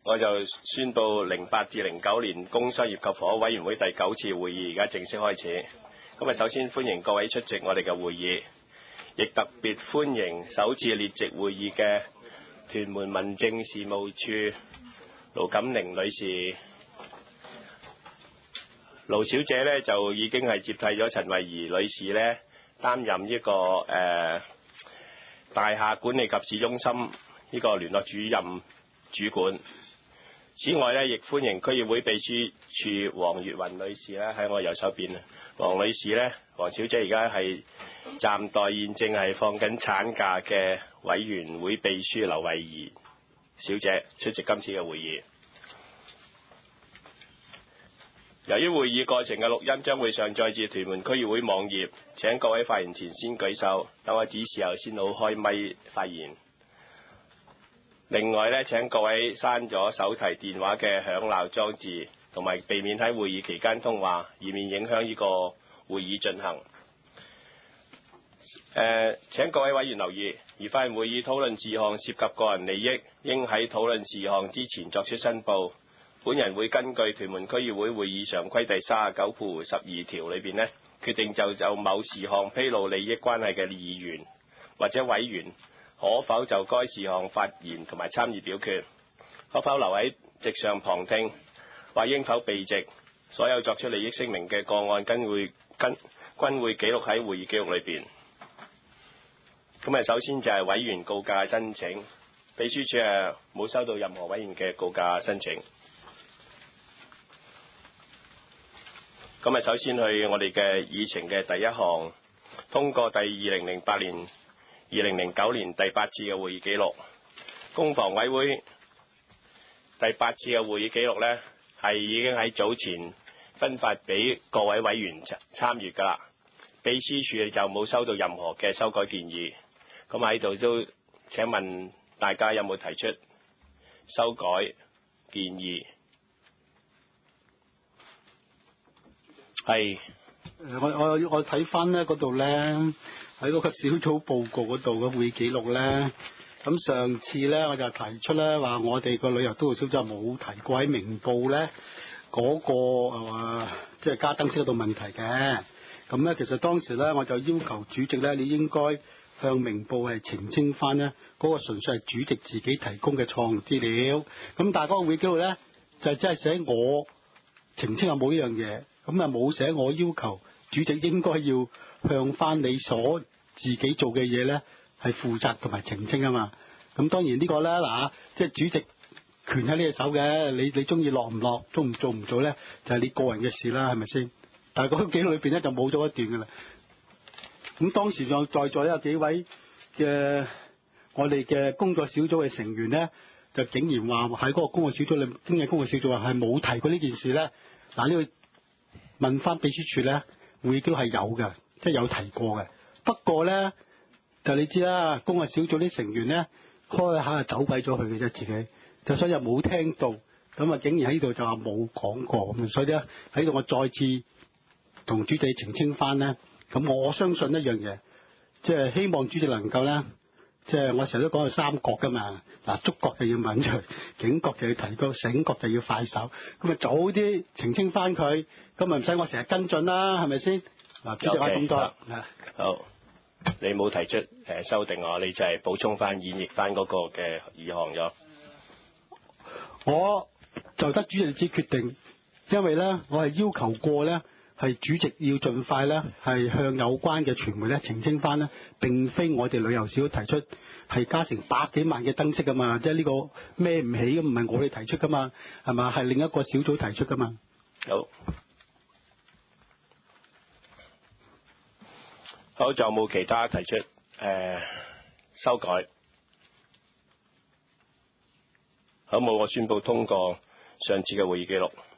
我就宣布08至09年工商業及房屋委員會第9次會議而家正式開始。咁首先歡迎各位出席我哋嘅會議，亦特別歡迎首次列席會議嘅屯門民政事務處盧錦寧女士。盧小姐呢就已經係接替咗陳慧儀女士呢擔任呢個大廈管理及市中心呢個聯絡主任主管。此外呢，亦歡迎區議會秘書處黃月雲女士呢喺我右手邊。黃女士呢，黃小姐而家係暫代現正係放緊產假嘅委員會秘書劉慧儀小姐出席今次嘅會議。由於會議過程嘅錄音將會上載至屯門區議會網頁，請各位發言前先舉手，等我指示後先好開咪發言。另外呢，請各位刪咗手提電話嘅響鬧裝置，同埋避免喺會議期間通話，以免影響呢個會議進行。請各位委員留意，而發言會議討論事項涉及個人利益，應喺討論事項之前作出申報。本人會根據屯門區議會會議常規第39/12條裏邊呢，決定就某事項披露利益關係嘅議員或者委員可否就該事項發言同埋參與表決，可否留喺席上旁聽，或應否避席。所有作出利益聲明嘅個案均會記錄喺會議記錄裏邊。咁首先就係委員告假申請，秘書處冇收到任何委員嘅告假申請。咁首先去我哋嘅議程嘅第一項，通過第2008年、2009年第8次嘅會議記錄。公房委會第8次嘅會議記錄呢，係已經喺早前分發俾各位委員參閱㗎啦。秘書處就冇收到任何嘅修改建議。咁喺度都請問大家有冇提出修改建議？係， 我睇翻呢嗰度咧，喺嗰個小組報告嗰度嘅會議記錄咧，咁上次咧我就提出咧話，我哋個旅遊督導小組冇提過喺明報咧嗰個即係加燈飾嗰度問題嘅。咁咧其實當時咧我就要求主席咧，你應該向明報係澄清翻呢嗰個純粹係主席自己提供嘅錯誤資料。咁但係嗰個會議記錄咧就真係寫我澄清有冇呢樣嘢。咁冇寫我要求主席應該要向翻你所自己做嘅嘢咧係負責同埋澄清啊嘛。咁當然呢個咧嗱，即係主席權喺呢隻手嘅，你中意落唔落，做唔做咧，就係你個人嘅事啦，係咪先？但係嗰個記錄裏邊咧就冇咗一段噶啦。咁當時就在座有幾位嘅我哋嘅工作小組嘅成員咧，就竟然話喺嗰個工作小組裏經濟工作小組話係冇提過呢件事咧。嗱，呢個問翻秘書處咧，會議記錄係有嘅，即係有提過嘅。不過咧，就你知啦，工作小組啲成員咧開下就走鬼咗佢嘅啫，自己就所以又冇聽到，咁啊竟然喺呢度就話冇講過咁，所以咧喺度我再次同主席澄清翻咧。咁我相信一樣嘢，即係希望主席能夠咧，即係我成日都講係三角噶嘛。嗱，觸角就要敏銳，警覺就要提高，醒覺就要快手。咁啊早啲澄清翻佢，咁咪唔使我成日跟進啦，係咪先？嗱，主席話咁多。 好，你冇提出修訂我，你就係補充翻演繹翻嗰個嘅議項咗。 我就得主席之決定，因為咧我係要求過咧。係主席要盡快咧，係向有關嘅傳媒咧澄清翻咧，並非我哋旅遊小組提出係加成百幾萬嘅燈飾噶嘛，即係呢個孭唔起，唔係我哋提出噶嘛，係嘛？係另一個小組提出噶嘛。 好，仲有冇其他提出修改？好冇，我宣布通過上次嘅會議記錄。